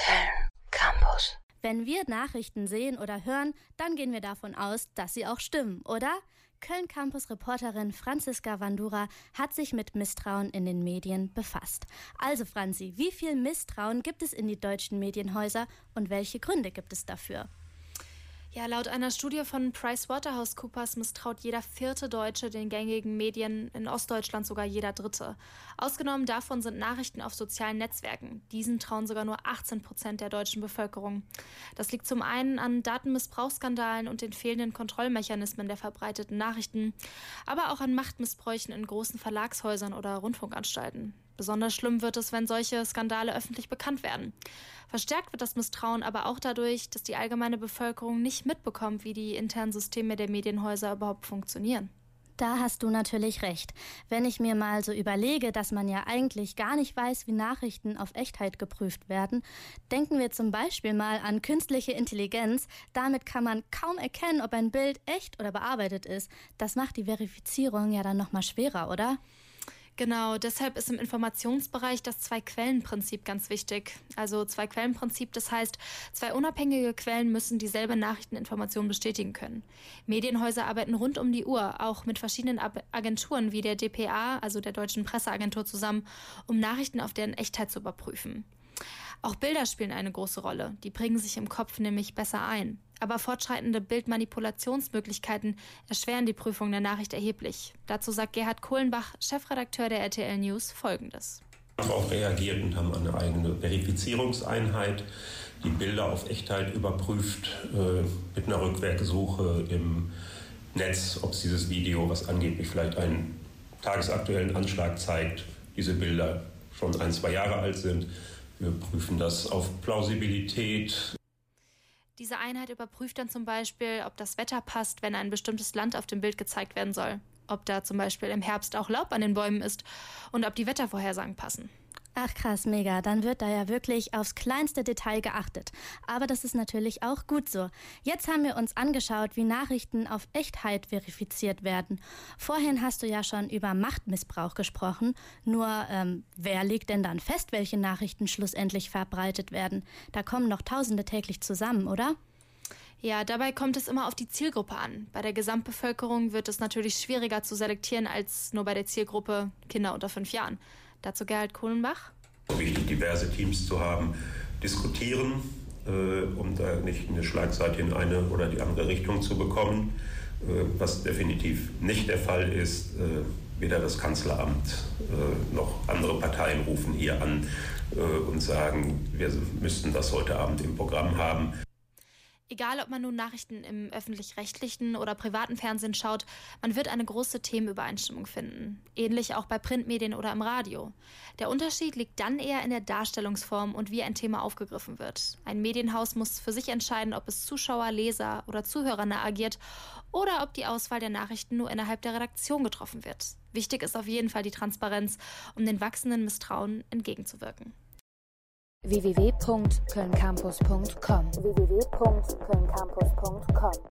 Köln Campus. Wenn wir Nachrichten sehen oder hören, dann gehen wir davon aus, dass sie auch stimmen, oder? Köln-Campus-Reporterin Franziska Wandura hat sich mit Misstrauen in den Medien befasst. Also Franzi, wie viel Misstrauen gibt es in die deutschen Medienhäuser und welche Gründe gibt es dafür? Ja, laut einer Studie von PricewaterhouseCoopers misstraut jeder 4. Deutsche den gängigen Medien, in Ostdeutschland sogar jeder 3. Ausgenommen davon sind Nachrichten auf sozialen Netzwerken. Diesen trauen sogar nur 18% der deutschen Bevölkerung. Das liegt zum einen an Datenmissbrauchsskandalen und den fehlenden Kontrollmechanismen der verbreiteten Nachrichten, aber auch an Machtmissbräuchen in großen Verlagshäusern oder Rundfunkanstalten. Besonders schlimm wird es, wenn solche Skandale öffentlich bekannt werden. Verstärkt wird das Misstrauen aber auch dadurch, dass die allgemeine Bevölkerung nicht mitbekommt, wie die internen Systeme der Medienhäuser überhaupt funktionieren. Da hast du natürlich recht. Wenn ich mir mal so überlege, dass man ja eigentlich gar nicht weiß, wie Nachrichten auf Echtheit geprüft werden, denken wir zum Beispiel mal an künstliche Intelligenz. Damit kann man kaum erkennen, ob ein Bild echt oder bearbeitet ist. Das macht die Verifizierung ja dann nochmal schwerer, oder? Genau, deshalb ist im Informationsbereich das Zwei-Quellen-Prinzip ganz wichtig. Also Zwei-Quellen-Prinzip, das heißt, 2 unabhängige Quellen müssen dieselbe Nachrichteninformation bestätigen können. Medienhäuser arbeiten rund um die Uhr, auch mit verschiedenen Agenturen wie der dpa, also der Deutschen Presseagentur, zusammen, um Nachrichten auf deren Echtheit zu überprüfen. Auch Bilder spielen eine große Rolle, die bringen sich im Kopf nämlich besser ein. Aber fortschreitende Bildmanipulationsmöglichkeiten erschweren die Prüfung der Nachricht erheblich. Dazu sagt Gerhard Kohlenbach, Chefredakteur der RTL News, Folgendes. Wir haben auch reagiert und haben eine eigene Verifizierungseinheit, die Bilder auf Echtheit überprüft, mit einer Rückwärtssuche im Netz, ob es dieses Video, was angeblich vielleicht einen tagesaktuellen Anschlag zeigt, diese Bilder schon 1-2 Jahre alt sind. Wir prüfen das auf Plausibilität. Diese Einheit überprüft dann zum Beispiel, ob das Wetter passt, wenn ein bestimmtes Land auf dem Bild gezeigt werden soll. Ob da zum Beispiel im Herbst auch Laub an den Bäumen ist und ob die Wettervorhersagen passen. Ach krass, mega. Dann wird da ja wirklich aufs kleinste Detail geachtet. Aber das ist natürlich auch gut so. Jetzt haben wir uns angeschaut, wie Nachrichten auf Echtheit verifiziert werden. Vorhin hast du ja schon über Machtmissbrauch gesprochen. Nur, wer legt denn dann fest, welche Nachrichten schlussendlich verbreitet werden? Da kommen doch Tausende täglich zusammen, oder? Ja, dabei kommt es immer auf die Zielgruppe an. Bei der Gesamtbevölkerung wird es natürlich schwieriger zu selektieren als nur bei der Zielgruppe Kinder unter 5 Jahren. Dazu Gerhard Kohlenbach. Wichtig, diverse Teams zu haben, diskutieren, um da nicht eine Schlagseite in eine oder die andere Richtung zu bekommen. Was definitiv nicht der Fall ist, weder das Kanzleramt noch andere Parteien rufen hier an und sagen, wir müssten das heute Abend im Programm haben. Egal, ob man nun Nachrichten im öffentlich-rechtlichen oder privaten Fernsehen schaut, man wird eine große Themenübereinstimmung finden. Ähnlich auch bei Printmedien oder im Radio. Der Unterschied liegt dann eher in der Darstellungsform und wie ein Thema aufgegriffen wird. Ein Medienhaus muss für sich entscheiden, ob es Zuschauer, Leser oder Zuhörer nah agiert oder ob die Auswahl der Nachrichten nur innerhalb der Redaktion getroffen wird. Wichtig ist auf jeden Fall die Transparenz, um den wachsenden Misstrauen entgegenzuwirken. www.kölncampus.com